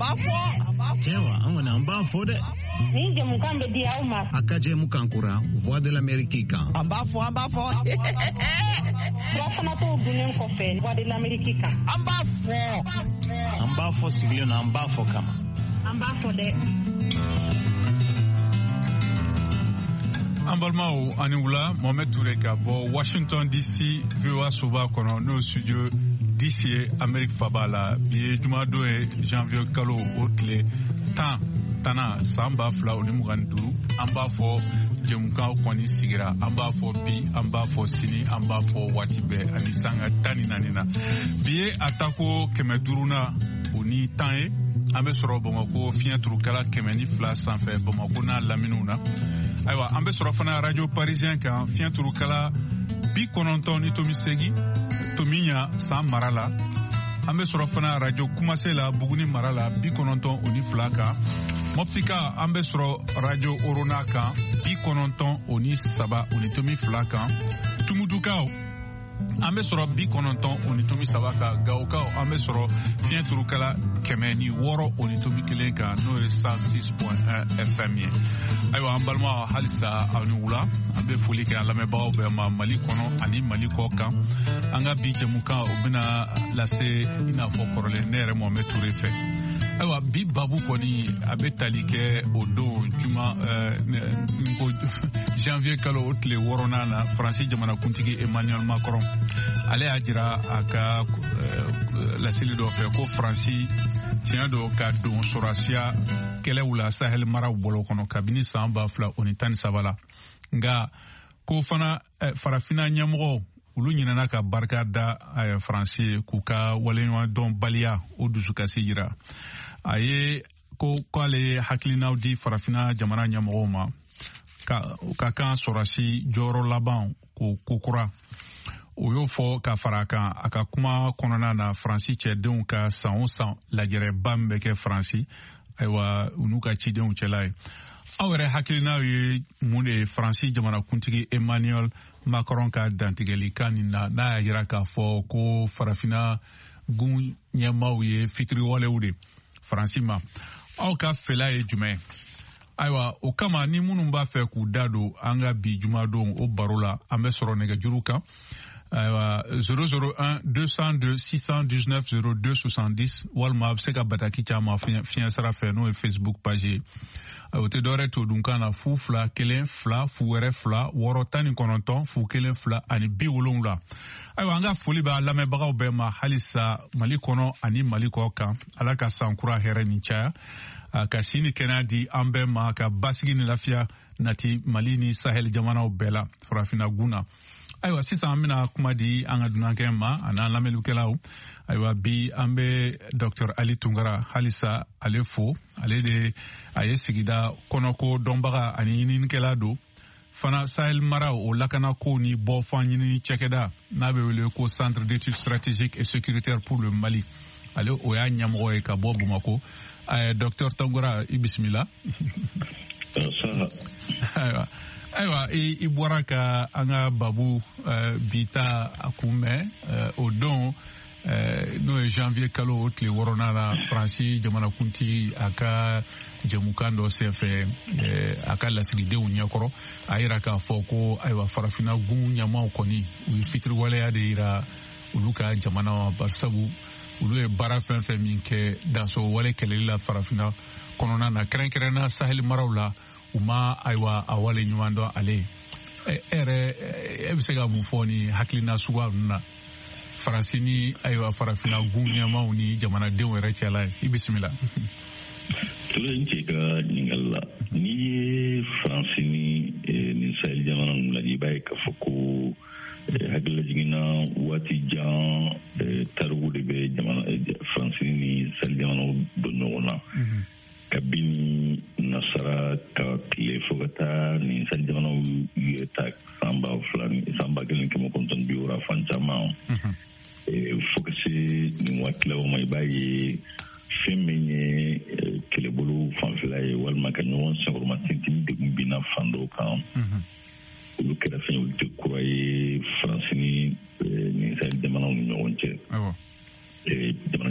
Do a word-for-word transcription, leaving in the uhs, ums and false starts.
Tewa, angona amba fode. Ni je mukambe di auma. Akaje mukankura, voix de l'Amérique kan. Amba fo, amba fo. Rafana to dunen ko fe, voix de l'Amérique kan. Amba fo. Amba fo siglio na amba fo kama. Amba fo de. Ambalmao Aniwula Mohamed Touré ka bo Washington D C V O A Soba kono no studio D C Amérique Fabala bi juma do e janvier kalo otle tan tana samba fla oni muganduru amba fo jemuka kwani sigira amba fo bi amba fo sini amba fo watibe ani sanga tani nanina bi atako kemeduruna oni tan e ambe soro Bamako fiɲɛ turukala kɛmɛ ni fila sanfɛ Bamako n'a laminiw na ayiwa an bɛ sɔrɔ fana radio parisien kan fiɲɛ turukala bi kɔnɔntɔn ni tomi segi tomi ɲa san mara la an bɛ sɔrɔ fana radio kumase la buguni mara la bi kɔnɔntɔn o ni fila kan mɔptika an bɛ sɔrɔ radio orona kan bi kɔnɔntɔn o ni saba o ni tomi fila kan tumutukaw an bɛ sɔrɔ bi kɔnɔntɔn o ni tomi saba kan gawokaw an bɛ sɔrɔ fiɲɛ turukala kɛmɛ ni wɔɔrɔ o ni tomi kelen kan n'o ye cent six point un F M ye ayiwa an balima halisa aw ni wula an bɛ foli kɛ an lamɛnbagaw bɛɛ ma Mali kɔnɔ ani Mali kɔ kan an ka bi jɛmukan o bɛna lase i n'a fɔ kɔrɔlen ne yɛrɛ Mohamed Touré fɛ ayiwa bi babu kɔni a bɛ tali kɛ o don juma n ko janvier kalo o tile wɔɔrɔnan na Faransi jamanakuntigi Emmanuel Macron ale y'a jira a ka laseli dɔ fɛ ko Faransi tiɲɛ dɔ ka don sɔrɔsiya kɛlɛw la Sahel maraw bolo kɔnɔ kabini san ba fila o ni tan ni saba la nka ko fana farafina ɲɛmɔgɔ olu ɲinɛna ka barika da Faransi ye k'u ka waleɲumandɔn baliya o dusukasi jira a ye ko k'ale ye hakilinaw di farafina jamana ɲɛmɔgɔw ma ka ka kan sɔrɔsi jɔyɔrɔ laban k'o kokura o y'o fɔ ka fara kan a ka kuma kɔnɔna na Faransi cɛdenw ka san o san lajɛrɛba min bɛ kɛ Faransi ayiwa u n'u ka cidenw cɛla ye aw yɛrɛ hakilinaw ye mun de ye Faransi jamanakuntigi Emmanuel Macron ka dantigɛli kan nin na n'a y'a jira k'a fɔ ko farafina gun ɲɛmaaw ye fitiriwalew de Faransi ma aw ka fɛla ye jumɛn ayiwa o kama ni minnu b'a fɛ k'u da don an ka bi jumadon o baro la an bɛ sɔrɔ nɛgɛjuru kan ayiwa zéro zéro un deux cent deux six cent dix-neuf zéro deux soixante-dix walima a bɛ se ka bataki caman fiɲɛ sira fɛ n'o ye Facebook page ye o tɛ dɔwɛrɛ to dunkan na fu fila kelen fila fu wɛrɛ fila wɔɔrɔ tan ni kɔnɔntɔn fu kelen fila ani bi wolonwula ayiwa an ka foli b'a lamɛnbagaw bɛɛ ma halisa Mali kɔnɔ ani Mali kɔ kan Ala ka sankura hɛrɛ ni caya ka si ni kɛnɛya di an bɛɛ ma ka basigi ni lafiya nati Mali ni Sahel jamanaw bɛɛ la farafina gun na ayiwa sisan an bɛna kuma di an ka dunankɛ ma a n'an lamɛnnikɛlaw ayiwa bi an bɛ Docteur Ali Tunkara halisa ale fo ale de a ye sigida kɔnɔko dɔnbaga ani ɲininikɛla don fana Sahel mara o lakanako ni bɔfan ɲinini cɛkɛda n'a bɛ wele ko Centre d'études stratégiques et sécuritaires pour le Mali ale o y'a ɲɛmɔgɔ ye ka bɔ Bamako Docteur Tunkara i bisimila ayiwa ayiwa i bɔra ka an ka babu bita a kunbɛn o don n'o ye janvier kalo o tile wɔɔrɔnan na Faransi jamanakuntigi a ka jɛmukan dɔ senfɛ a ka lasigidenw ɲɛkɔrɔ a yira k'a fɔ ko ayiwa farafina gun ɲɛmaw kɔni u ye fitiriwaleya de yira olu ka jamana ma barisabu olu ye baara fɛn fɛn min kɛ danso wale kɛlɛli la farafina kɔnɔna na kɛrɛnkɛrɛnna Sahel maraw la u ma ayiwa a wale ɲuman dɔn ale e yɛrɛ e bɛ se ka mun fɔ ni hakilina suguya ninnu na Faransi ni ayiwa farafina gun ɲɛmaw ni jamanadenw yɛrɛ cɛla ye i bisimila. Tole n cɛ ka ɲininkali la n'i ye Faransi ni ni Sahel jamana ninnu lajɛ i b'a ye k'a fɔ ko hakili jiginna waati jan tariku de bɛ jamana Faransi ni Sahel jamanaw don ɲɔgɔn na kabini nasara ka tile fo ka taa ni Sahel jamanaw ye ta san ba fila san ba kelen kɛmɛ kɔnɔntɔn bi wɔɔrɔ fan caman fo ka se nin waati la o ma i b'a ye fɛn min ye kɛlɛbolo fanfɛla ye walima ka ɲɔgɔn sankɔrɔma tintin degun binna fan dɔw kan olu kɛra fɛn olu tɛ kura ye Faransi ni Sahel jamanaw ni ɲɔgɔn cɛ jamana